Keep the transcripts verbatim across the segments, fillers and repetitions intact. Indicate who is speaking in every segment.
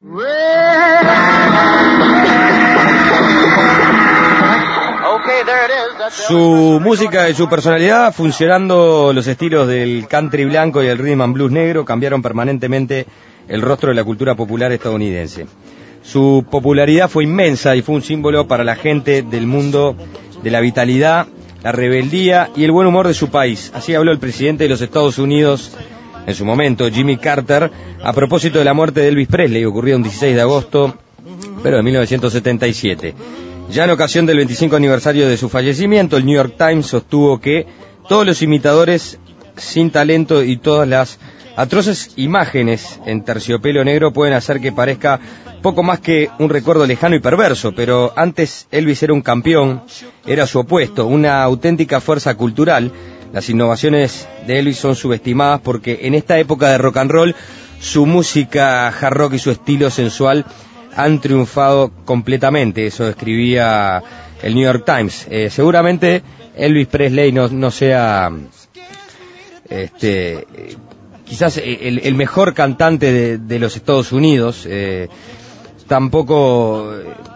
Speaker 1: Su música y su personalidad, funcionando los estilos del country blanco y el rhythm and blues negro, cambiaron permanentemente el rostro de la cultura popular estadounidense. Su popularidad fue inmensa y fue un símbolo para la gente del mundo de la vitalidad, la rebeldía y el buen humor de su país. Así habló el presidente de los Estados Unidos en su momento, Jimmy Carter, a propósito de la muerte de Elvis Presley, ocurrida un dieciséis de agosto, pero de mil novecientos setenta y siete. Ya en ocasión del veinticinco aniversario de su fallecimiento, el New York Times sostuvo que todos los imitadores sin talento y todas las atroces imágenes en terciopelo negro pueden hacer que parezca poco más que un recuerdo lejano y perverso, pero antes Elvis era un campeón, era su opuesto, una auténtica fuerza cultural. Las innovaciones de Elvis son subestimadas porque en esta época de rock and roll, su música hard rock y su estilo sensual han triunfado completamente. Eso escribía el New York Times. Eh, seguramente Elvis Presley no, no sea este eh, quizás el, el mejor cantante de, de los Estados Unidos, eh, tampoco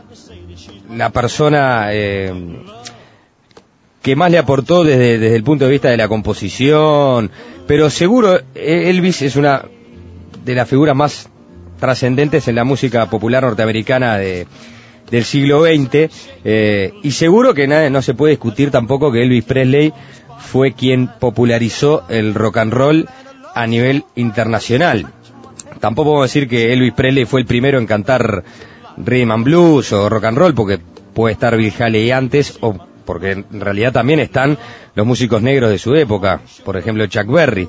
Speaker 1: la persona eh, que más le aportó desde, desde el punto de vista de la composición, pero seguro Elvis es una de las figuras más trascendentes en la música popular norteamericana de, del siglo veinte, eh, y seguro que nada, no se puede discutir tampoco que Elvis Presley fue quien popularizó el rock and roll a nivel internacional. Tampoco podemos decir que Elvis Presley fue el primero en cantar rhythm and blues o rock and roll, porque puede estar Bill Haley antes, o porque en realidad también están los músicos negros de su época, por ejemplo Chuck Berry,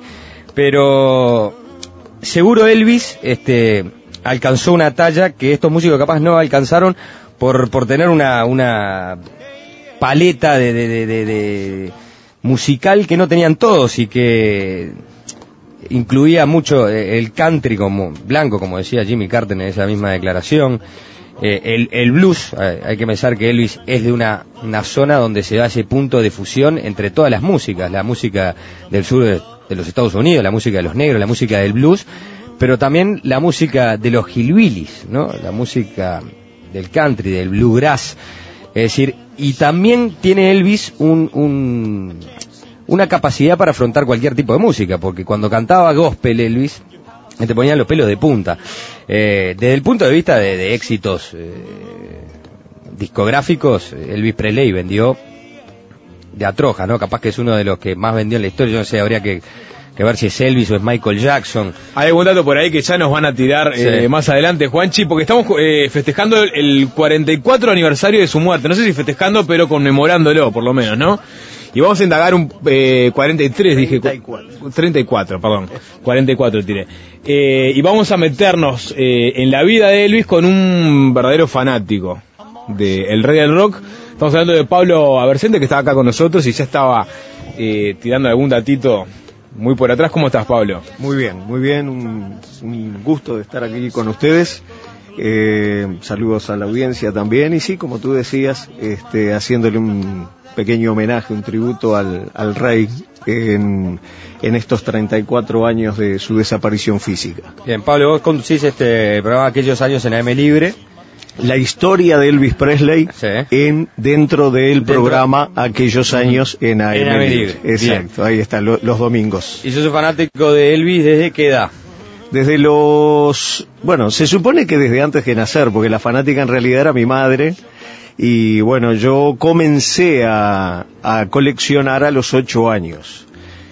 Speaker 1: pero seguro Elvis este alcanzó una talla que estos músicos capaz no alcanzaron por por tener una una paleta de, de, de, de, de musical que no tenían todos y que incluía mucho el country como blanco, como decía Jimmy Carter en esa misma declaración, eh, el, el blues. Eh, hay que pensar que Elvis es de una, una zona donde se da ese punto de fusión entre todas las músicas, la música del sur de, de los Estados Unidos, la música de los negros, la música del blues, pero también la música de los hillbillies, ¿no? La música del country, del bluegrass. Es decir, y también tiene Elvis un, un, una capacidad para afrontar cualquier tipo de música, porque cuando cantaba gospel Elvis, te ponían los pelos de punta. Eh, desde el punto de vista de, de éxitos eh, discográficos, Elvis Presley vendió de atroja, ¿no? Capaz que es uno de los que más vendió en la historia. Yo no sé, habría que que ver si es Elvis o es Michael Jackson.
Speaker 2: Hay algún dato por ahí que ya nos van a tirar sí. eh, más adelante, Juanchi, porque estamos eh, festejando el cuarenta y cuatro aniversario de su muerte. No sé si festejando, pero conmemorándolo, por lo menos, ¿no? Y vamos a indagar un eh, cuarenta y tres, dije.
Speaker 3: treinta y cuatro.
Speaker 2: treinta y cuatro, perdón. cuarenta y cuatro tiré. Eh, y vamos a meternos eh, en la vida de Elvis con un verdadero fanático de el rey del rock. Estamos hablando de Pablo Abercente, que estaba acá con nosotros y ya estaba eh, tirando algún datito muy por atrás. ¿Cómo estás, Pablo?
Speaker 3: Muy bien, muy bien, un, un gusto de estar aquí con ustedes. Eh, saludos a la audiencia también, y sí, como tú decías, este, haciéndole un pequeño homenaje, un tributo al, al rey en, en estos treinta y cuatro años de su desaparición física.
Speaker 1: Bien, Pablo, vos conducís este programa aquellos años en A M Libre.
Speaker 3: La historia de Elvis Presley sí. en dentro del dentro. programa aquellos años en A M Libre. Exacto, bien. Ahí está, lo, los domingos.
Speaker 1: ¿Y sos fanático de Elvis desde qué edad?
Speaker 3: Desde los... Bueno, se supone que desde antes de nacer, porque la fanática en realidad era mi madre. Y bueno, yo comencé a, a coleccionar a los ocho años.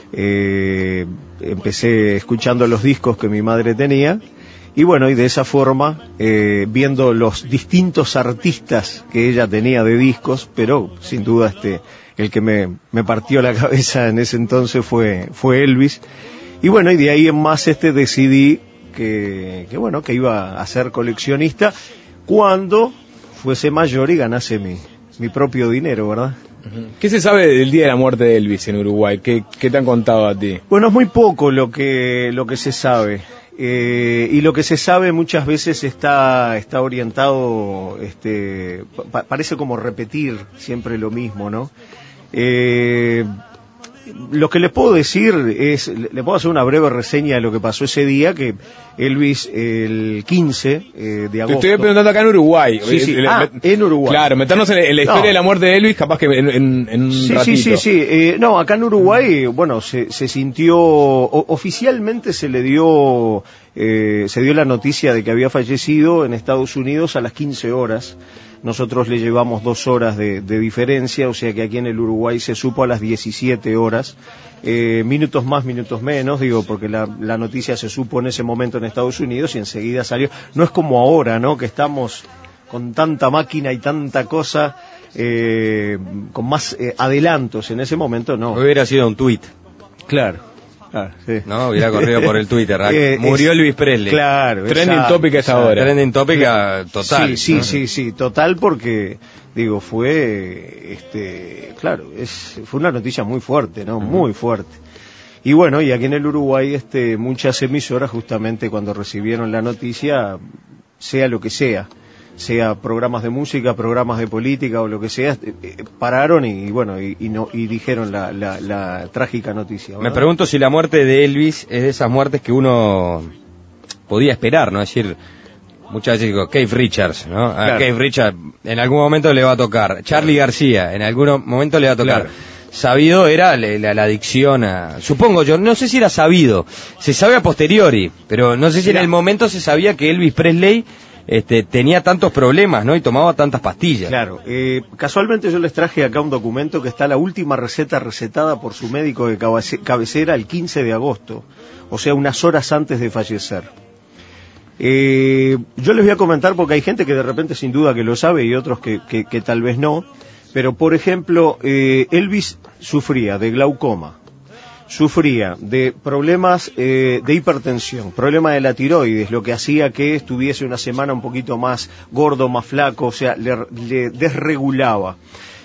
Speaker 3: Eh, empecé escuchando los discos que mi madre tenía. Y bueno, y de esa forma, eh, viendo los distintos artistas que ella tenía de discos, pero sin duda este, el que me, me partió la cabeza en ese entonces fue, fue Elvis. Y bueno, y de ahí en más este decidí que, que bueno, que iba a ser coleccionista cuando fuese mayor y ganase mi, mi propio dinero, ¿verdad?
Speaker 2: ¿Qué se sabe del día de la muerte de Elvis en Uruguay? ¿Qué, qué te han contado a ti?
Speaker 3: Bueno, es muy poco lo que, lo que se sabe. Eh, y lo que se sabe muchas veces está está orientado, este, pa- parece como repetir siempre lo mismo, ¿no? Eh, lo que les puedo decir es, le puedo hacer una breve reseña de lo que pasó ese día, que Elvis el quince eh, de agosto...
Speaker 2: Te estoy preguntando acá en Uruguay.
Speaker 3: Sí, sí,
Speaker 2: el,
Speaker 3: ah, en Uruguay.
Speaker 2: Claro, meternos en, en la historia no. de la muerte de Elvis, capaz que en, en, en un
Speaker 3: sí,
Speaker 2: ratito.
Speaker 3: Sí, sí, sí, eh, no, acá en Uruguay, bueno, se, se sintió, o, oficialmente se le dio, eh, se dio la noticia de que había fallecido en Estados Unidos a las quince horas. Nosotros le llevamos dos horas de, de diferencia, o sea que aquí en el Uruguay se supo a las diecisiete horas, eh, minutos más, minutos menos, digo, porque la, la noticia se supo en ese momento en Estados Unidos y enseguida salió. No es como ahora, ¿no?, que estamos con tanta máquina y tanta cosa, eh, con más eh, adelantos. En ese momento no.
Speaker 1: Hubiera sido un tuit.
Speaker 3: Claro. Ah, sí.
Speaker 1: No, hubiera corrido por el Twitter. Eh, Murió es, Elvis Presley.
Speaker 3: Claro.
Speaker 2: Trending topic es ahora.
Speaker 1: Trending topic total.
Speaker 3: Sí, sí,
Speaker 1: ¿no?
Speaker 3: sí, sí, total, porque, digo, fue, este, claro, es, fue una noticia muy fuerte, ¿no? Uh-huh. Muy fuerte. Y bueno, y aquí en el Uruguay, este, muchas emisoras justamente cuando recibieron la noticia, sea lo que sea, sea programas de música, programas de política o lo que sea, eh, pararon y, y bueno, y, y, no, y dijeron la, la, la trágica noticia, ¿verdad?
Speaker 1: Me pregunto si la muerte de Elvis es de esas muertes que uno podía esperar, ¿no? Es decir, muchas veces digo, Keith Richards, ¿no? A
Speaker 3: Claro.
Speaker 1: Keith Richards en algún momento le va a tocar. Charly García, en algún momento le va a tocar.
Speaker 3: Claro.
Speaker 1: Sabido era la, la, la adicción a... Supongo yo, no sé si era sabido, se sabe a posteriori, pero no sé si
Speaker 3: Mirá.
Speaker 1: en el momento se sabía que Elvis Presley... Este, tenía tantos problemas, ¿no? Y tomaba tantas pastillas.
Speaker 3: Claro, eh, casualmente yo les traje acá un documento que está la última receta recetada por su médico de cabece- cabecera el quince de agosto, o sea, unas horas antes de fallecer. Eh, yo les voy a comentar porque hay gente que de repente sin duda que lo sabe y otros que, que, que tal vez no, pero por ejemplo, eh, Elvis sufría de glaucoma, sufría de problemas eh, de hipertensión, problema de la tiroides, lo que hacía que estuviese una semana un poquito más gordo, más flaco, o sea, le, le desregulaba.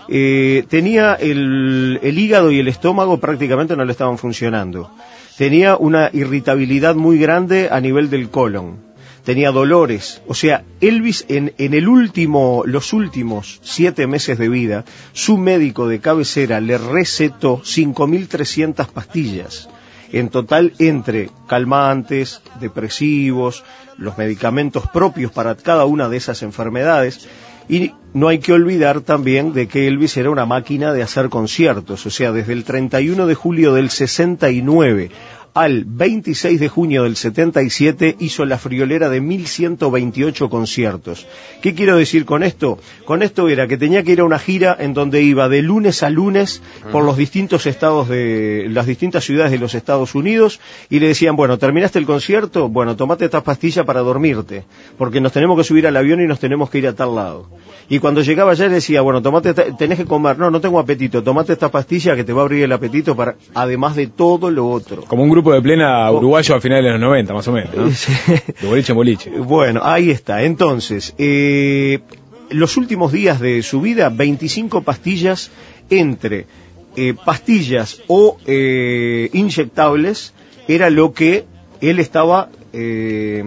Speaker 3: Eh, tenía el, el hígado y el estómago prácticamente no le estaban funcionando. Tenía una irritabilidad muy grande a nivel del colon. Tenía dolores, o sea, Elvis en, en el último, los últimos siete meses de vida, su médico de cabecera le recetó cinco mil trescientas pastillas, en total entre calmantes, depresivos, los medicamentos propios para cada una de esas enfermedades, y no hay que olvidar también de que Elvis era una máquina de hacer conciertos, o sea, desde el treinta y uno de julio del sesenta y nueve al veintiséis de junio del setenta y siete hizo la friolera de mil ciento veintiocho conciertos. ¿Qué quiero decir con esto? Con esto era que tenía que ir a una gira en donde iba de lunes a lunes por los distintos estados de las distintas ciudades de los Estados Unidos y le decían, bueno, ¿terminaste el concierto? Bueno, tomate esta pastilla para dormirte, porque nos tenemos que subir al avión y nos tenemos que ir a tal lado. Y cuando llegaba allá le decía, bueno, tomate esta, tenés que comer, no, no tengo apetito, tomate esta pastilla que te va a abrir el apetito para, además de todo lo otro.
Speaker 2: Como un grupo de plena uruguayo a finales de los noventa, más o menos, ¿no? De boliche en boliche.
Speaker 3: Bueno, ahí está. Entonces, eh, los últimos días de su vida, veinticinco pastillas entre eh, pastillas o eh, inyectables, era lo que él estaba eh,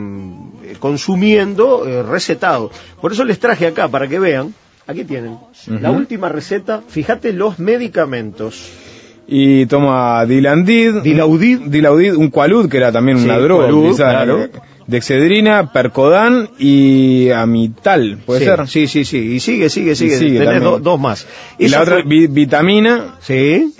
Speaker 3: consumiendo, eh, recetado. Por eso les traje acá, para que vean, aquí tienen, uh-huh. La última receta, fíjate los medicamentos.
Speaker 2: Y toma Dilandid,
Speaker 3: Dilaudid,
Speaker 2: Dilaudid, un Qualud, que era también una sí, droga, Qualud, claro. Dexedrina, Percodan y Amital, ¿puede
Speaker 3: sí,
Speaker 2: ser?
Speaker 3: Sí, sí, sí, y sigue, sigue, sigue,
Speaker 2: y sigue
Speaker 3: tenés do, dos más.
Speaker 2: Y
Speaker 3: Eso
Speaker 2: la otra,
Speaker 3: fue...
Speaker 2: vi, vitamina,
Speaker 3: sí,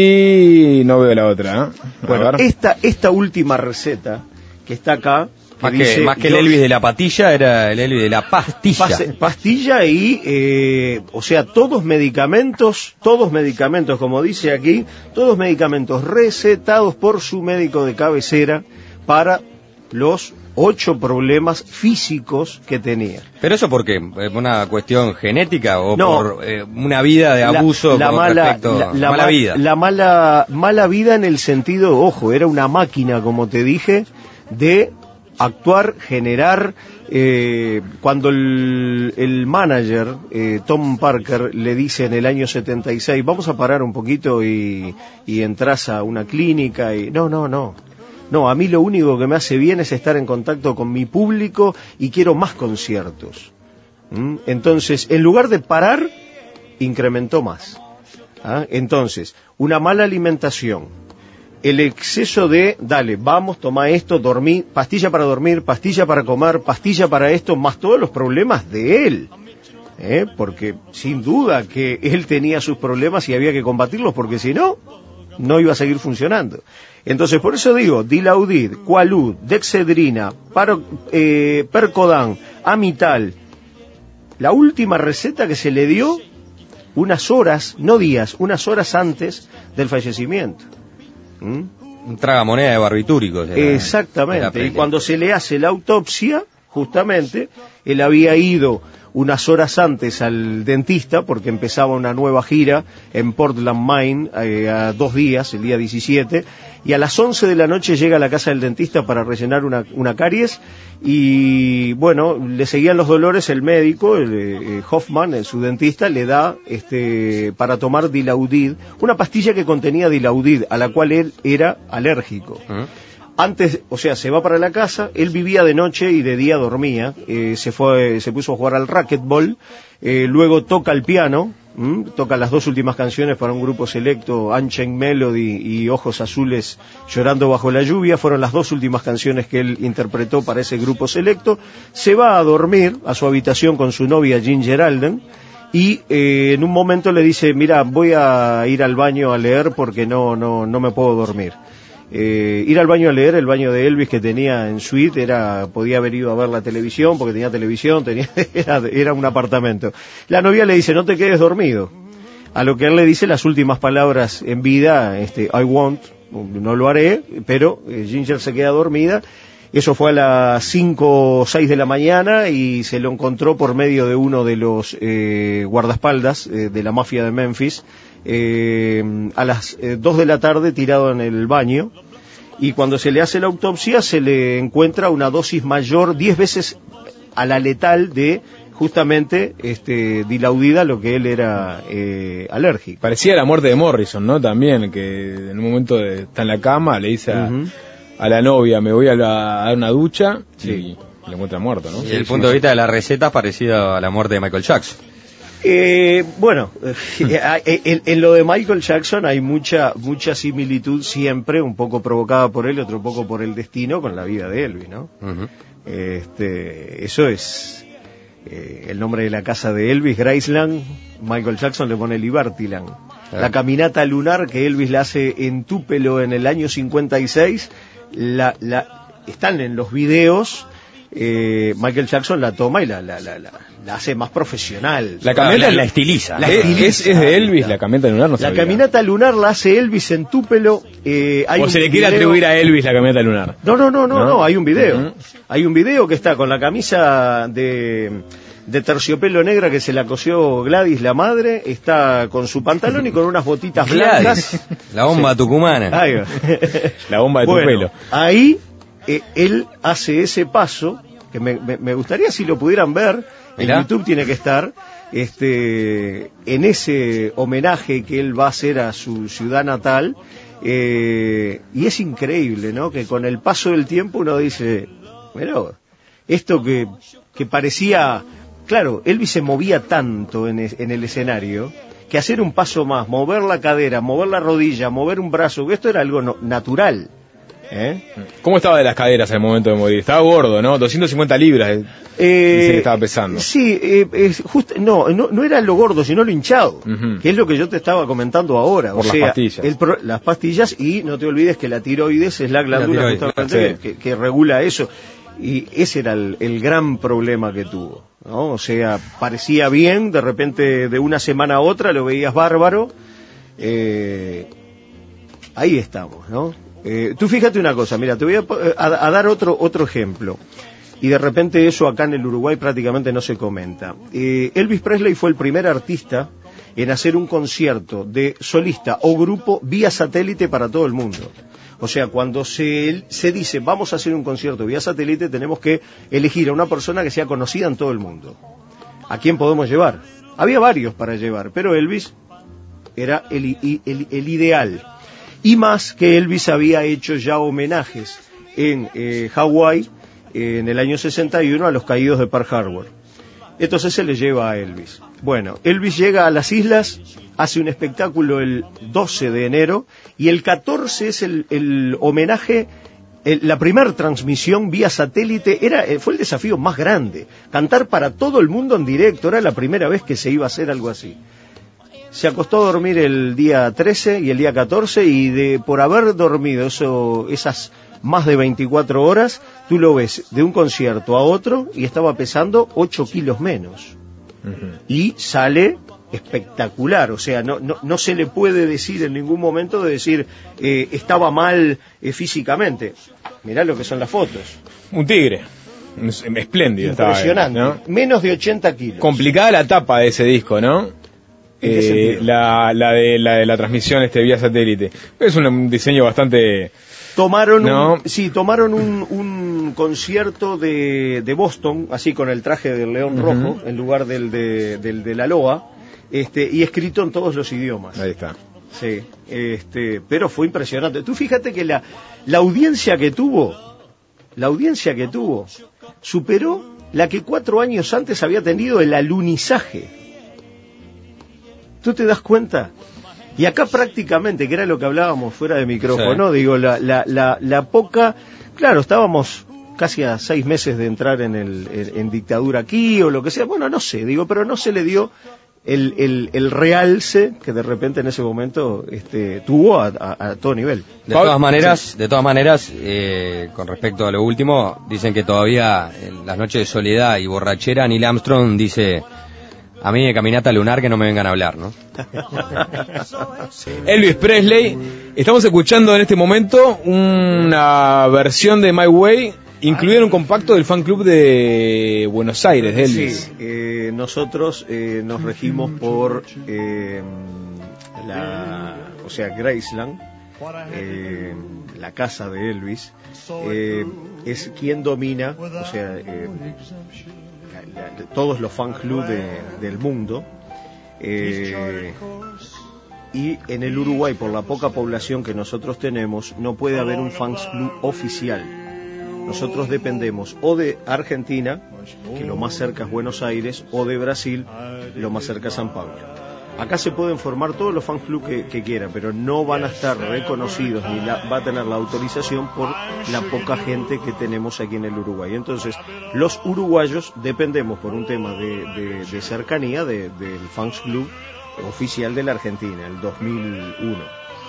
Speaker 2: y no veo la otra, ¿eh?
Speaker 3: Bueno, esta, esta última receta, que está acá,
Speaker 1: Más que, más que el Elvis de la patilla, era el Elvis de la pastilla.
Speaker 3: Pas, pastilla y, eh, o sea, todos medicamentos, todos medicamentos, como dice aquí, todos medicamentos recetados por su médico de cabecera para los ocho problemas físicos que tenía.
Speaker 1: ¿Pero eso por qué? ¿Una cuestión genética o
Speaker 3: no,
Speaker 1: por eh, una vida de abuso
Speaker 3: la, la
Speaker 1: con
Speaker 3: mala,
Speaker 1: respecto
Speaker 3: la, la
Speaker 1: mala
Speaker 3: ma,
Speaker 1: vida?
Speaker 3: La mala, mala vida en el sentido, ojo, era una máquina, como te dije, de actuar, generar, eh, cuando el, el manager, eh, Tom Parker, le dice en el año setenta y seis, vamos a parar un poquito y, y entras a una clínica y... No, no, no. No, a mí lo único que me hace bien es estar en contacto con mi público y quiero más conciertos. ¿Mm? Entonces, en lugar de parar, incrementó más. ¿Ah? Entonces, una mala alimentación, el exceso de, dale, vamos, toma esto, dormí, pastilla para dormir, pastilla para comer, pastilla para esto, más todos los problemas de él. ¿Eh? Porque sin duda que él tenía sus problemas y había que combatirlos, porque si no, no iba a seguir funcionando. Entonces, por eso digo, Dilaudid, Qualud, Dexedrina, Paro, eh, Percodan, Amital, la última receta que se le dio unas horas, no días, unas horas antes del fallecimiento. ¿Mm?
Speaker 1: Un tragamoneda de barbitúricos. Era,
Speaker 3: Exactamente,
Speaker 1: era
Speaker 3: y cuando se le hace la autopsia, justamente, él había ido unas horas antes al dentista, porque empezaba una nueva gira en Portland, Maine, eh, a dos días, el día diecisiete, y a las once de la noche llega a la casa del dentista para rellenar una, una caries, y bueno, le seguían los dolores, el médico, el, eh, Hoffman, el, su dentista, le da este para tomar Dilaudid, una pastilla que contenía Dilaudid, a la cual él era alérgico. ¿Mm? Antes, o sea, se va para la casa, él vivía de noche y de día dormía, eh, se fue, se puso a jugar al racquetball, eh, luego toca el piano, ¿m? toca las dos últimas canciones para un grupo selecto, Unchained Melody y Ojos Azules Llorando Bajo la Lluvia, fueron las dos últimas canciones que él interpretó para ese grupo selecto, se va a dormir a su habitación con su novia Ginger Alden, y eh, en un momento le dice, mira, voy a ir al baño a leer porque no, no, no me puedo dormir. Eh, ir al baño a leer, el baño de Elvis que tenía en suite, era, podía haber ido a ver la televisión, porque tenía televisión, tenía, era, era un apartamento. La novia le dice, no te quedes dormido. A lo que él le dice las últimas palabras en vida, este, I won't, no lo haré, pero eh, Ginger se queda dormida. Eso fue a las cinco o seis de la mañana y se lo encontró por medio de uno de los eh, guardaespaldas eh, de la mafia de Memphis, eh, a las eh, dos de la tarde tirado en el baño, y cuando se le hace la autopsia se le encuentra una dosis mayor, diez veces a la letal de justamente este Dilaudida, lo que él era eh, alérgico.
Speaker 2: Parecía la muerte de Morrison, ¿no? También, que en un momento de, está en la cama, le dice a... Uh-huh. a la novia, me voy a, la, a dar una ducha, sí. Y le encuentra muerto, ¿no?
Speaker 1: Y desde el punto de vista de la receta es parecido a la muerte de Michael Jackson.
Speaker 3: Eh, bueno, en, en lo de Michael Jackson hay mucha mucha similitud siempre, un poco provocada por él, otro poco por el destino, con la vida de Elvis, ¿no? Uh-huh. Este, eso es eh, el nombre de la casa de Elvis, Graceland. Michael Jackson le pone Libertyland. La caminata lunar que Elvis la hace en Tupelo en el año cincuenta y seis, la, la, están en los videos, eh, Michael Jackson la toma y la, la, la, la, la hace más profesional.
Speaker 1: La camioneta la, la estiliza.
Speaker 2: La estiliza. ¿Es, es de Elvis la caminata lunar? No
Speaker 3: la sabía. Caminata lunar la hace Elvis en Tupelo. Eh, hay
Speaker 2: o se le quiere video... atribuir a Elvis la caminata lunar.
Speaker 3: No, no, no, no, no, no hay un video. Uh-huh. Hay un video que está con la camisa de... de terciopelo negra que se la cosió Gladys, la madre, está con su pantalón y con unas botitas blancas.
Speaker 1: La bomba sí. tucumana.
Speaker 3: Ahí va.
Speaker 2: La bomba de
Speaker 3: bueno,
Speaker 2: tu pelo.
Speaker 3: Ahí eh, él hace ese paso, que me, me, me gustaría si lo pudieran ver, en ¿Mirá? YouTube tiene que estar, este, en ese homenaje que él va a hacer a su ciudad natal, eh, y es increíble, ¿no? Que con el paso del tiempo uno dice, bueno, esto que, que parecía... Claro, Elvis se movía tanto en, es, en el escenario que hacer un paso más, mover la cadera, mover la rodilla, mover un brazo, esto era algo no, natural. ¿Eh?
Speaker 2: ¿Cómo estaba de las caderas al momento de morir? Estaba gordo, ¿no? doscientas cincuenta libras eh, dice que estaba pesando.
Speaker 3: Sí, eh, es just, no, no, no era lo gordo, sino lo hinchado, uh-huh. que es lo que yo te estaba comentando ahora.
Speaker 2: Por
Speaker 3: o
Speaker 2: las
Speaker 3: sea,
Speaker 2: pastillas.
Speaker 3: El pro, las pastillas, y no te olvides que la tiroides es la glándula la justamente sí. que, que regula eso. Y ese era el, el gran problema que tuvo, ¿no? O sea, parecía bien, de repente de una semana a otra lo veías bárbaro. Eh, ahí estamos, ¿no? Eh, tú fíjate una cosa, mira, te voy a, a, a dar otro otro ejemplo. Y de repente eso acá en el Uruguay prácticamente no se comenta. Eh, Elvis Presley fue el primer artista en hacer un concierto de solista o grupo vía satélite para todo el mundo. O sea, cuando se, se dice vamos a hacer un concierto vía satélite, tenemos que elegir a una persona que sea conocida en todo el mundo. ¿A quién podemos llevar? Había varios para llevar, pero Elvis era el, el, el ideal. Y más que Elvis había hecho ya homenajes en eh, Hawái eh, en el año sesenta y uno a los caídos de Pearl Harbor. Entonces se le lleva a Elvis. Bueno, Elvis llega a las islas, hace un espectáculo el doce de enero y el catorce es el, el homenaje, el, la primera transmisión vía satélite, era, fue el desafío más grande. Cantar para todo el mundo en directo, era la primera vez que se iba a hacer algo así. Se acostó a dormir el día trece y el día catorce y de por haber dormido eso, esas más de veinticuatro horas, tú lo ves de un concierto a otro y estaba pesando ocho kilos menos. Uh-huh. Y sale espectacular, o sea, no, no, no se le puede decir en ningún momento de decir eh, estaba mal eh, físicamente. Mirá lo que son las fotos.
Speaker 2: Un tigre. Espléndido.
Speaker 3: Impresionante.
Speaker 2: Estaba, ¿no?
Speaker 3: Menos de ochenta kilos.
Speaker 2: Complicada la tapa de ese disco, ¿no? Eh, la, la, de, la de la transmisión este vía satélite. Es un, un diseño bastante...
Speaker 3: Tomaron,
Speaker 2: no.
Speaker 3: un, sí, tomaron un, un concierto de, de Boston, así con el traje del león uh-huh. rojo, en lugar del de, del de la loa, este, y escrito en todos los idiomas.
Speaker 2: Ahí está.
Speaker 3: Sí, este, pero fue impresionante. Tú fíjate que la, la audiencia que tuvo, la audiencia que tuvo, superó la que cuatro años antes había tenido el alunizaje. ¿Tú te das cuenta? Y acá prácticamente, que era lo que hablábamos fuera de micrófono, sí. digo, la, la, la, la poca... Claro, estábamos casi a seis meses de entrar en, el, en, en dictadura aquí o lo que sea, bueno, no sé, digo, pero no se le dio el, el, el realce que de repente en ese momento este, tuvo a, a, a todo nivel.
Speaker 1: De todas maneras, de todas maneras eh, con respecto a lo último, dicen que todavía en las noches de soledad y borrachera, Neil Armstrong dice... A mí de caminata lunar que no me vengan a hablar, ¿no?
Speaker 2: Elvis Presley, estamos escuchando en este momento una versión de My Way, incluida en un compacto del fan club de Buenos Aires, de Elvis.
Speaker 3: Sí, eh, nosotros eh, nos regimos por eh, la, o sea, Graceland, eh, la casa de Elvis, eh, es quien domina, o sea... Eh, La, la, todos los fan club de, del mundo eh, y en el Uruguay, por la poca población que nosotros tenemos, no puede haber un fan club oficial. Nosotros dependemos o de Argentina, que lo más cerca es Buenos Aires, o de Brasil, lo más cerca es San Pablo. Acá se pueden formar todos los fan club que, que quieran, pero no van a estar reconocidos ni la, va a tener la autorización por la poca gente que tenemos aquí en el Uruguay. Entonces, los uruguayos dependemos por un tema de, de, de cercanía de, del fan club oficial de la Argentina, el dos mil uno.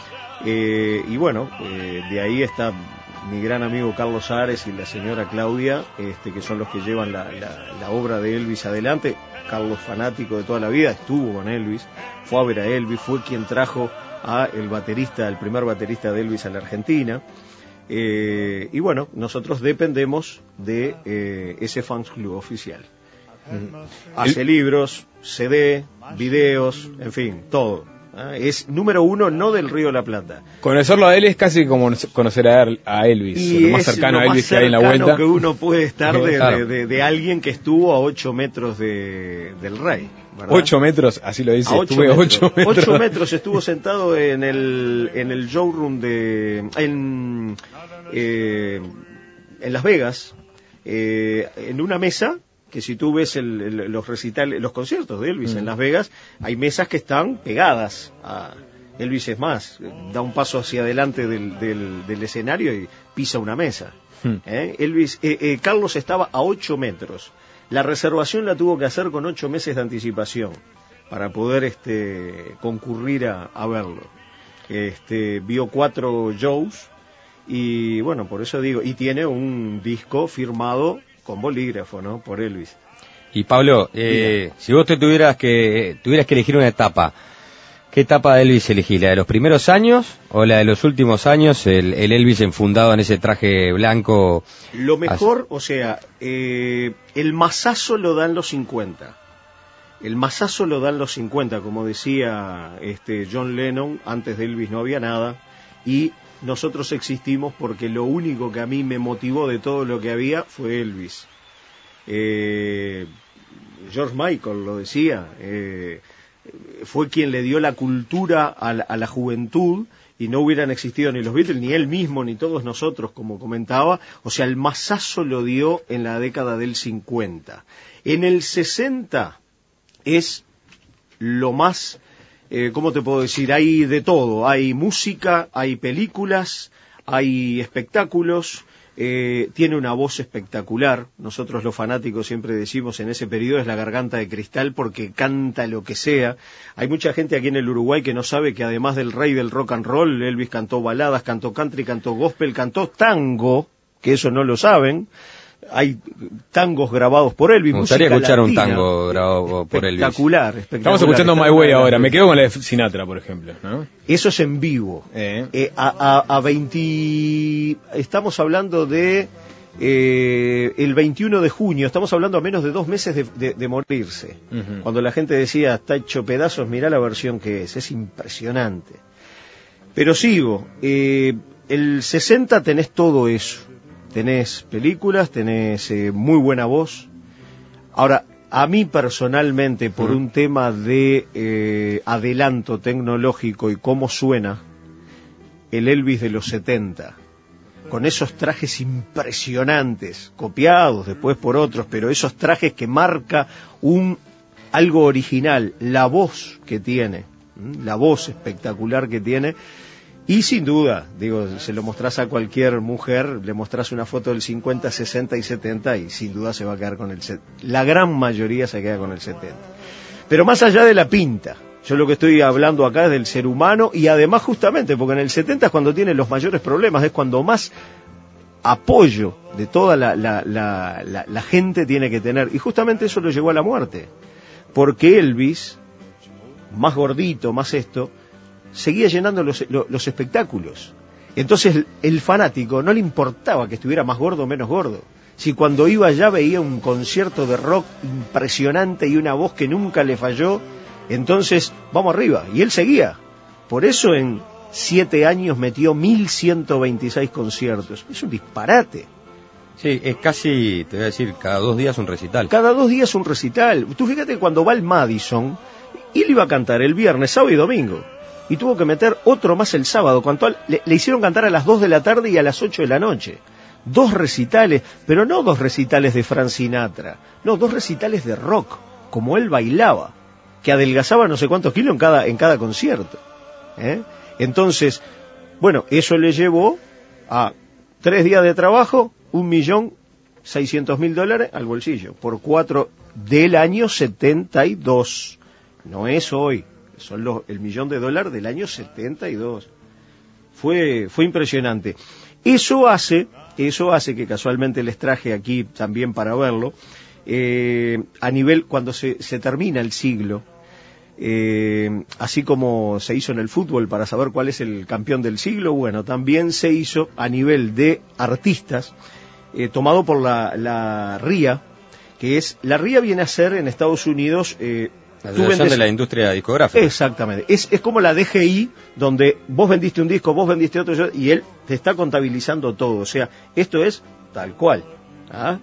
Speaker 3: Eh, y bueno, eh, de ahí está mi gran amigo Carlos Ares y la señora Claudia, este, que son los que llevan la, la, la obra de Elvis adelante. Carlos, fanático de toda la vida, estuvo con Elvis, fue a ver a Elvis, fue quien trajo a el baterista, el primer baterista de Elvis a la Argentina. Eh, y bueno, nosotros dependemos de eh, ese fan club oficial. Mm. Hace el... libros, C D, videos, en fin, todo. ¿Ah? Es número uno, no del Río de la Plata.
Speaker 2: Conocerlo a él es casi como conocer a Elvis,
Speaker 3: y
Speaker 2: lo más cercano a Elvis que hay en la vuelta.
Speaker 3: Que uno puede estar de, claro. de, de, de alguien que estuvo a ocho metros de, del rey. ¿Verdad?
Speaker 2: Ocho metros, así lo dice.
Speaker 3: A ocho, metros. ocho metros. Ocho metros estuvo sentado en el en el showroom de en eh, en Las Vegas eh, en una mesa. Que si tú ves el, el, los recitales, los conciertos de Elvis mm. en Las Vegas, hay mesas que están pegadas a Elvis. Es más, da un paso hacia adelante del, del, del escenario y pisa una mesa. Mm. ¿Eh? Elvis, eh, eh, Carlos estaba a ocho metros. La reservación la tuvo que hacer con ocho meses de anticipación para poder este, concurrir a, a verlo. Este, vio cuatro shows y bueno, por eso digo, y tiene un disco firmado con bolígrafo, ¿no? Por Elvis.
Speaker 1: Y Pablo, eh, si vos te tuvieras que tuvieras que elegir una etapa, ¿qué etapa de Elvis elegís? ¿La de los primeros años o la de los últimos años? El, el Elvis enfundado en ese traje blanco.
Speaker 3: Lo mejor, o sea, eh, el mazazo lo dan los cincuenta. El mazazo lo dan los cincuenta, como decía este John Lennon, antes de Elvis no había nada, y nosotros existimos porque lo único que a mí me motivó de todo lo que había fue Elvis. Eh, George Michael lo decía, eh, fue quien le dio la cultura a la, a la juventud, y no hubieran existido ni los Beatles, ni él mismo, ni todos nosotros, como comentaba. O sea, el mazazo lo dio en la década del cincuenta. En el sesenta es lo más, eh, ¿cómo te puedo decir? Hay de todo, hay música, hay películas, hay espectáculos. Eh, tiene una voz espectacular. Nosotros los fanáticos siempre decimos en ese periodo es la garganta de cristal porque canta lo que sea. Hay mucha gente aquí en el Uruguay que no sabe que además del rey del rock and roll, Elvis cantó baladas, cantó country, cantó gospel, cantó tango, que eso no lo saben. Hay tangos grabados por Elvis.
Speaker 1: Me gustaría escuchar
Speaker 3: latina,
Speaker 1: un tango grabado por Elvis.
Speaker 3: Espectacular, espectacular.
Speaker 2: Estamos escuchando My Way ahora. Me quedo con la de Sinatra, por ejemplo, ¿no?
Speaker 3: Eso es en vivo.
Speaker 2: Eh.
Speaker 3: Eh, a, a, a veinte... Estamos hablando de... Eh, el veintiuno de junio, estamos hablando a menos de dos meses de, de, de morirse. Uh-huh. Cuando la gente decía, está hecho pedazos, mirá la versión que es. Es impresionante. Pero sigo. Eh, el sesenta tenés todo eso. Tenés películas, tenés eh, muy buena voz. Ahora, a mí personalmente, por mm. un tema de eh, adelanto tecnológico y cómo suena, el Elvis de los setenta, con esos trajes impresionantes, copiados después por otros, pero esos trajes que marca un algo original, la voz que tiene, la voz espectacular que tiene. Y sin duda, digo, se lo mostrás a cualquier mujer, le mostrás una foto del cincuenta, sesenta y setenta y sin duda se va a quedar con el setenta. La gran mayoría se queda con el setenta. Pero más allá de la pinta, yo lo que estoy hablando acá es del ser humano y además justamente, porque en el setenta es cuando tiene los mayores problemas, es cuando más apoyo de toda la, la, la, la, la gente tiene que tener. Y justamente eso lo llevó a la muerte. Porque Elvis, más gordito, más esto, seguía llenando los, los, los espectáculos. Entonces el, el fanático no le importaba que estuviera más gordo o menos gordo. Si cuando iba allá veía un concierto de rock impresionante y una voz que nunca le falló, entonces vamos arriba. Y él seguía. Por eso en siete años metió mil ciento veintiséis conciertos. Es un disparate.
Speaker 1: Sí, es casi, te voy a decir, cada dos días un recital.
Speaker 3: Cada dos días un recital. Tú fíjate que cuando va al Madison, él iba a cantar el viernes, sábado y domingo. Y tuvo que meter otro más el sábado. Cuando le, le hicieron cantar a las dos de la tarde y a las ocho de la noche. Dos recitales, pero no dos recitales de Frank Sinatra. No, dos recitales de rock, como él bailaba, que adelgazaba no sé cuántos kilos en cada, en cada concierto. ¿Eh? Entonces, bueno, eso le llevó a tres días de trabajo, un millón seiscientos mil dólares al bolsillo, por cuatro del año setenta y dos. No es hoy. Son los, el millón de dólares del año setenta y dos. Fue, fue impresionante. Eso hace, eso hace que casualmente les traje aquí también para verlo, eh, a nivel, cuando se, se termina el siglo, eh, así como se hizo en el fútbol para saber cuál es el campeón del siglo, bueno, también se hizo a nivel de artistas, eh, tomado por la, la R I A, que es, la R I A viene a ser en Estados Unidos, eh,
Speaker 1: la Asociación de la Industria Discográfica.
Speaker 3: Exactamente. Es, es como la D G I, donde vos vendiste un disco, vos vendiste otro, y él te está contabilizando todo. O sea, esto es tal cual. ¿Ah?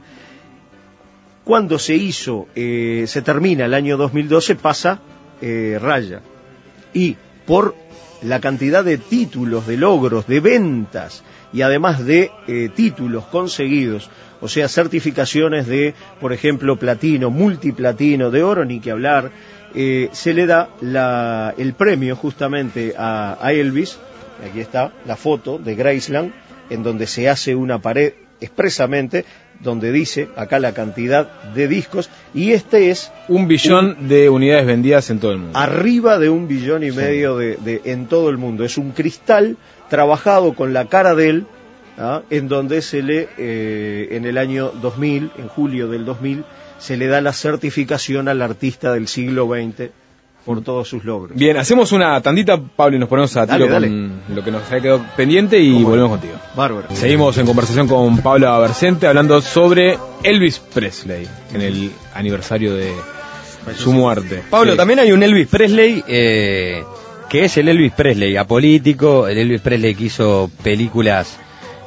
Speaker 3: Cuando se hizo, eh, se termina el año dos mil doce, pasa eh, Raya. Y por la cantidad de títulos, de logros, de ventas, y además de eh, títulos conseguidos, o sea, certificaciones de, por ejemplo, platino, multiplatino, de oro, ni que hablar, eh, se le da la, el premio justamente a, a Elvis. Aquí está la foto de Graceland, en donde se hace una pared expresamente, donde dice acá la cantidad de discos, y este es...
Speaker 2: Un billón un, de unidades vendidas en todo el mundo.
Speaker 3: Arriba de un billón y medio sí. de, de, en todo el mundo. Es un cristal trabajado con la cara de él, ¿ah? En donde se le, eh, en el año dos mil, en julio del dos mil, se le da la certificación al artista del siglo veinte por todos sus logros.
Speaker 2: Bien, hacemos una tandita, Pablo, y nos ponemos a tiro dale, con dale. lo que nos ha quedado pendiente y volvemos contigo.
Speaker 3: Bárbaro.
Speaker 2: Seguimos en conversación con Pablo Abercente hablando sobre Elvis Presley en el aniversario de su muerte.
Speaker 1: Pablo,
Speaker 2: sí.
Speaker 1: También hay un Elvis Presley eh, que es el Elvis Presley apolítico, el Elvis Presley que hizo películas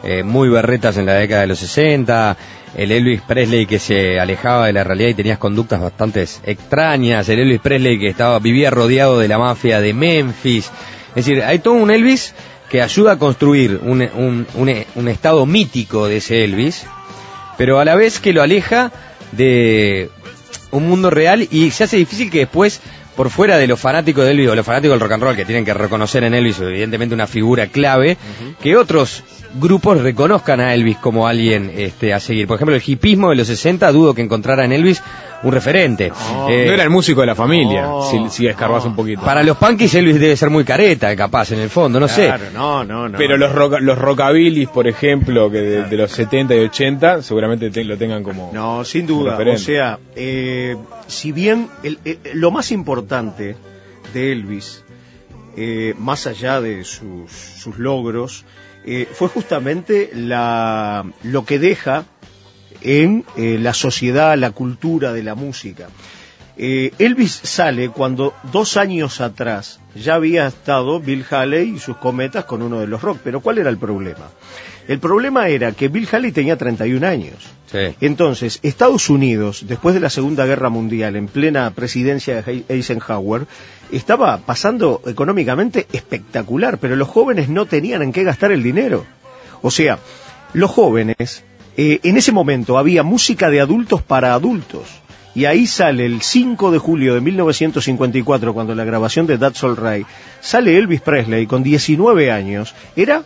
Speaker 1: eh, muy berretas en la década de los sesenta, el Elvis Presley que se alejaba de la realidad y tenía conductas bastante extrañas, el Elvis Presley que estaba vivía rodeado de la mafia de Memphis. Es decir, hay todo un Elvis que ayuda a construir un, un, un, un estado mítico de ese Elvis, pero a la vez que lo aleja de un mundo real y se hace difícil que después, por fuera de los fanáticos de Elvis o los fanáticos del rock and roll, que tienen que reconocer en Elvis evidentemente una figura clave, uh-huh. que otros grupos reconozcan a Elvis como alguien este, a seguir. Por ejemplo, el hipismo de los sesenta, dudo que encontrara en Elvis un referente.
Speaker 2: No, eh, no era el músico de la familia, no, si, si escarbas no. un poquito.
Speaker 1: Para los punkies Elvis debe ser muy careta, capaz, en el fondo, no
Speaker 3: claro,
Speaker 1: sé.
Speaker 3: No, no, no.
Speaker 2: Pero
Speaker 3: no.
Speaker 2: los rock, los rockabilis, por ejemplo, que de, de los setenta y ochenta, seguramente te, lo tengan como
Speaker 3: no, sin duda. O sea, eh, si bien el, el, lo más importante de Elvis, eh, más allá de sus, sus logros, eh, fue justamente la, lo que deja en eh, la sociedad, la cultura de la música. Eh, Elvis sale cuando dos años atrás ya había estado Bill Haley y sus cometas con uno de los rock, pero ¿cuál era el problema? El problema era que Bill Haley tenía treinta y un años.
Speaker 1: Sí.
Speaker 3: Entonces, Estados Unidos, después de la Segunda Guerra Mundial, en plena presidencia de Eisenhower, estaba pasando económicamente espectacular, pero los jóvenes no tenían en qué gastar el dinero. O sea, los jóvenes, eh, en ese momento había música de adultos para adultos. Y ahí sale el cinco de julio de mil novecientos cincuenta y cuatro, cuando la grabación de That's All Right, sale Elvis Presley con diecinueve años, era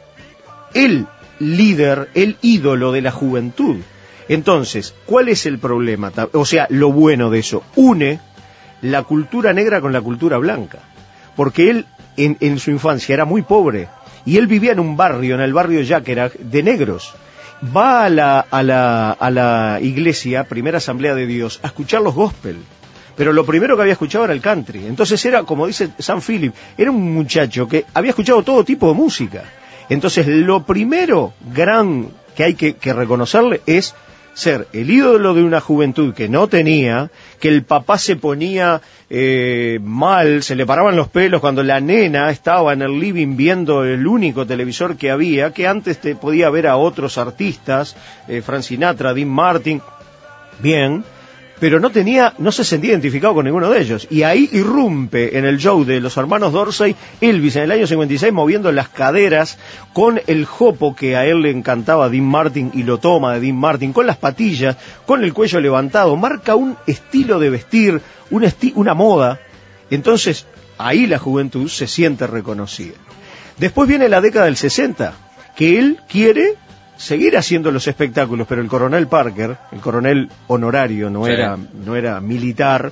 Speaker 3: el líder, el ídolo de la juventud. Entonces, ¿cuál es el problema? O sea, lo bueno de eso, une la cultura negra con la cultura blanca, porque él en, en su infancia era muy pobre, y él vivía en un barrio, en el barrio Yaquera, de negros. Va a la, a la, a la iglesia, Primera Asamblea de Dios, a escuchar los gospel, pero lo primero que había escuchado era el country. Entonces era, como dice Sam Philip, era un muchacho que había escuchado todo tipo de música. Entonces lo primero gran que hay que, que reconocerle es ser el ídolo de una juventud que no tenía, que el papá se ponía eh, mal, se le paraban los pelos cuando la nena estaba en el living viendo el único televisor que había, que antes te podía ver a otros artistas, eh, Frank Sinatra, Dean Martin, bien, pero no tenía, no se sentía identificado con ninguno de ellos, y ahí irrumpe en el show de los hermanos Dorsey Elvis en el año cincuenta y seis moviendo las caderas con el jopo que a él le encantaba Dean Martin y lo toma de Dean Martin, con las patillas, con el cuello levantado, marca un estilo de vestir, un esti- una moda. Entonces ahí la juventud se siente reconocida. Después viene la década del sesenta, que él quiere seguir haciendo los espectáculos, pero el coronel Parker, el coronel honorario, no, sí. era, no era militar,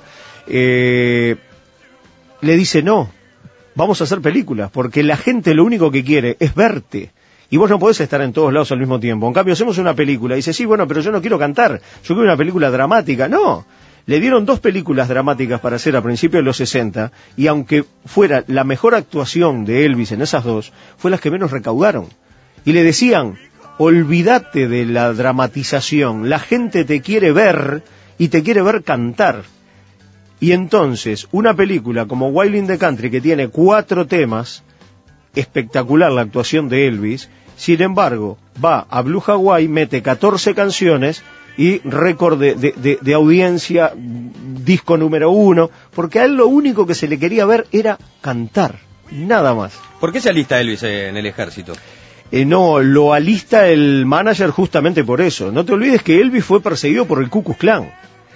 Speaker 3: eh, le dice no, vamos a hacer películas, porque la gente lo único que quiere es verte, y vos no podés estar en todos lados al mismo tiempo. En cambio, hacemos una película, y dice, sí, bueno, pero yo no quiero cantar, yo quiero una película dramática. No, le dieron dos películas dramáticas para hacer a principios de los sesenta, y aunque fuera la mejor actuación de Elvis en esas dos, fue las que menos recaudaron. Y le decían, olvídate de la dramatización, la gente te quiere ver y te quiere ver cantar. Y entonces, una película como Wild in the Country, que tiene cuatro temas, espectacular la actuación de Elvis, sin embargo, va a Blue Hawaii, mete catorce canciones y récord de, de, de, de audiencia, disco número uno, porque a él lo único que se le quería ver era cantar, nada más.
Speaker 1: ¿Por qué se alista Elvis eh, en el ejército?
Speaker 3: Eh, no, lo alista el manager justamente por eso. No te olvides que Elvis fue perseguido por el Ku Klux Klan.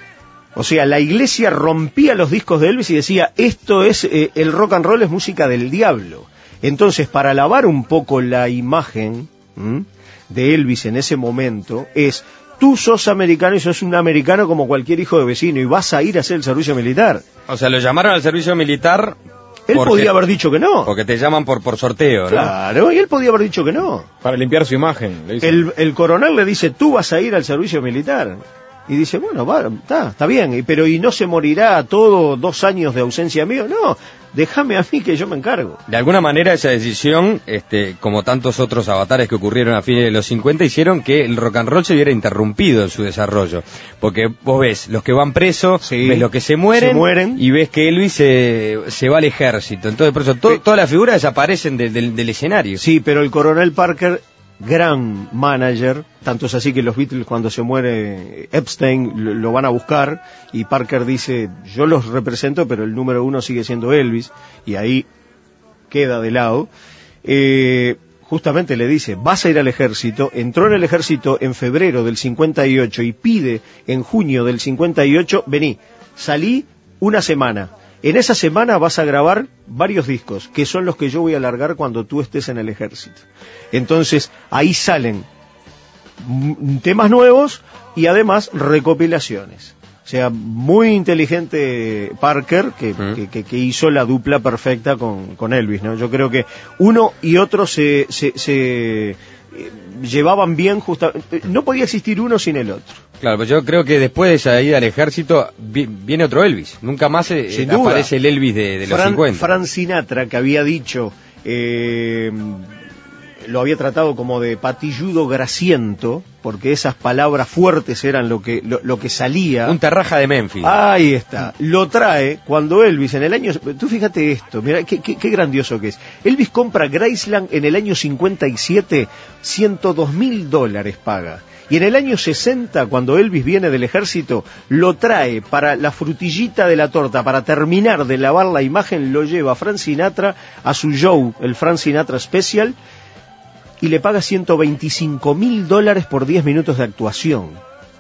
Speaker 3: O sea, la iglesia rompía los discos de Elvis y decía, esto es, eh, el rock and roll es música del diablo. Entonces, para lavar un poco la imagen ¿m? de Elvis en ese momento, es, tú sos americano y sos un americano como cualquier hijo de vecino y vas a ir a hacer el servicio militar.
Speaker 1: O sea, lo llamaron al servicio militar.
Speaker 3: Él porque, podía haber dicho que no.
Speaker 1: Porque te llaman por, por sorteo, ¿no?
Speaker 3: Claro, y él podía haber dicho que no.
Speaker 2: Para limpiar su imagen. Le dice.
Speaker 3: El, el coronel le dice, tú vas a ir al servicio militar. Y dice, bueno, va, está, está bien, pero ¿y no se morirá todo dos años de ausencia mío? No, déjame a mí que yo me encargo.
Speaker 1: De alguna manera esa decisión, este, como tantos otros avatares que ocurrieron a fines de los cincuenta, hicieron que el rock and roll se viera interrumpido en su desarrollo. Porque vos ves los que van presos, sí, ves los que se mueren,
Speaker 3: se mueren,
Speaker 1: y ves que Elvis se, se va al ejército. Entonces, por eso, to,
Speaker 3: sí,
Speaker 1: todas las figuras desaparecen de, de, del escenario.
Speaker 3: Sí, pero el coronel Parker gran manager, tanto es así que los Beatles cuando se muere Epstein lo, lo van a buscar y Parker dice, yo los represento pero el número uno sigue siendo Elvis, y ahí queda de lado. Eh, justamente le dice, vas a ir al ejército. Entró en el ejército en febrero del cincuenta y ocho y pide en junio del cincuenta y ocho, vení, salí una semana. En esa semana vas a grabar varios discos, que son los que yo voy a largar cuando tú estés en el ejército. Entonces, ahí salen temas nuevos y además recopilaciones. O sea, muy inteligente Parker, que, mm. que, que hizo la dupla perfecta con, con Elvis, ¿no? Yo creo que uno y otro se, se, se llevaban bien, justa, no podía existir uno sin el otro.
Speaker 1: Claro, pues yo creo que después de esa ida al ejército vi, viene otro Elvis. Nunca más eh, aparece el Elvis de, de los
Speaker 3: Fran,
Speaker 1: cincuenta.
Speaker 3: Frank Sinatra, que había dicho, eh, lo había tratado como de patilludo grasiento, porque esas palabras fuertes eran lo que lo, lo que salía.
Speaker 1: Un Tarraja de Memphis.
Speaker 3: Ahí está. Lo trae cuando Elvis en el año... Tú fíjate esto, mira qué, qué, qué grandioso que es. Elvis compra Graceland en el año cincuenta y siete, ciento dos mil dólares paga. Y en el año sesenta, cuando Elvis viene del ejército, lo trae para la frutillita de la torta, para terminar de lavar la imagen, lo lleva a Frank Sinatra a su show, el Frank Sinatra Special, y le paga ciento veinticinco mil dólares por diez minutos de actuación.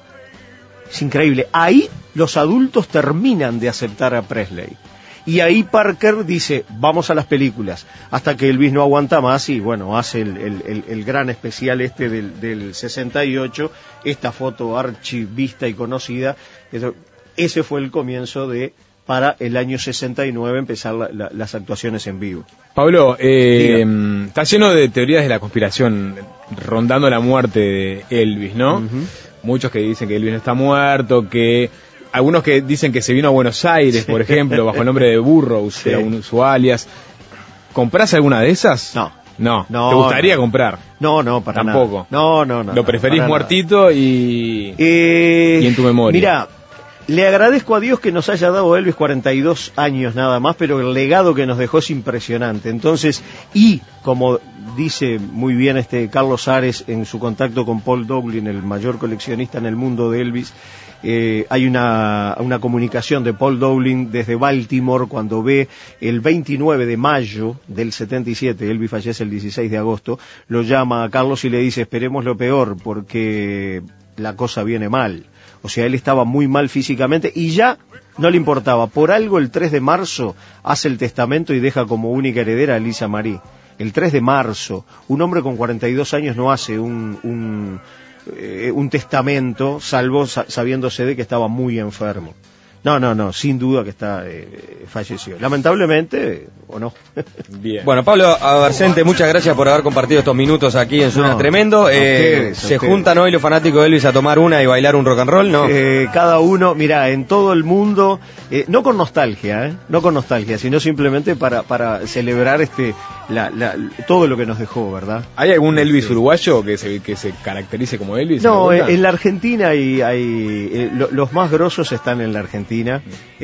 Speaker 3: Es increíble. Ahí los adultos terminan de aceptar a Presley. Y ahí Parker dice, vamos a las películas, hasta que Elvis no aguanta más y bueno, hace el, el, el, el gran especial este del, del sesenta y ocho, esta foto archivista y conocida. Eso, ese fue el comienzo de, para el año sesenta y nueve, empezar la, la, las actuaciones en vivo.
Speaker 2: Pablo, eh, está lleno de teorías de la conspiración rondando la muerte de Elvis, ¿no? Uh-huh. Muchos que dicen que Elvis no está muerto, que... Algunos que dicen que se vino a Buenos Aires, por ejemplo, bajo el nombre de Burroughs, sí. Era un, su alias. ¿Comprás alguna de esas?
Speaker 3: No.
Speaker 2: No.
Speaker 3: no
Speaker 2: ¿Te gustaría
Speaker 3: no.
Speaker 2: comprar?
Speaker 3: No, no, para
Speaker 2: Tampoco.
Speaker 3: nada. No, no, no.
Speaker 2: ¿Lo preferís
Speaker 3: no,
Speaker 2: muertito y,
Speaker 3: eh,
Speaker 2: y en tu memoria?
Speaker 3: Mirá, le agradezco a Dios que nos haya dado Elvis cuarenta y dos años nada más, pero el legado que nos dejó es impresionante. Entonces, y como dice muy bien este Carlos Ares en su contacto con Paul Dowling, el mayor coleccionista en el mundo de Elvis, Eh, hay una, una comunicación de Paul Dowling desde Baltimore cuando ve el veintinueve de mayo del setenta y siete, Elvis fallece el dieciséis de agosto, lo llama a Carlos y le dice, esperemos lo peor porque la cosa viene mal. O sea, él estaba muy mal físicamente y ya no le importaba. Por algo el tres de marzo hace el testamento y deja como única heredera a Lisa Marie. El tres de marzo, un hombre con cuarenta y dos años no hace un... un Eh, un testamento, salvo sa- sabiéndose de que estaba muy enfermo. No, no, no, sin duda que está eh, falleció. Lamentablemente, eh, o no.
Speaker 1: Bien. Bueno, Pablo Abercente, muchas gracias por haber compartido estos minutos aquí en Suena no, Tremendo. Eh, ustedes, ¿Se juntan hoy los fanáticos de Elvis a tomar una y bailar un rock and roll, no?
Speaker 3: Eh, cada uno, mira, en todo el mundo, eh, no con nostalgia, eh, no con nostalgia, sino simplemente para para celebrar este la, la, todo lo que nos dejó, ¿verdad?
Speaker 2: ¿Hay algún Elvis sí. uruguayo que se que se caracterice como Elvis?
Speaker 3: No, en, en la Argentina hay, hay eh, lo, los más grosos están en la Argentina,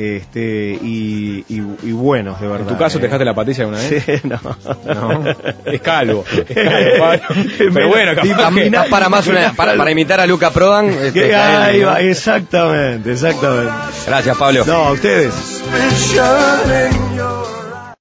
Speaker 3: este y, y, y buenos, de verdad.
Speaker 2: ¿En tu caso
Speaker 3: eh.
Speaker 2: te dejaste la patilla una vez?
Speaker 3: Sí, no.
Speaker 2: No, es calvo. Es calvo. Pero bueno, capaz que...
Speaker 1: para más una, para, para imitar a Luca Prodan. Este,
Speaker 3: Ahí va, exactamente, exactamente.
Speaker 1: Gracias, Pablo.
Speaker 3: No, a ustedes.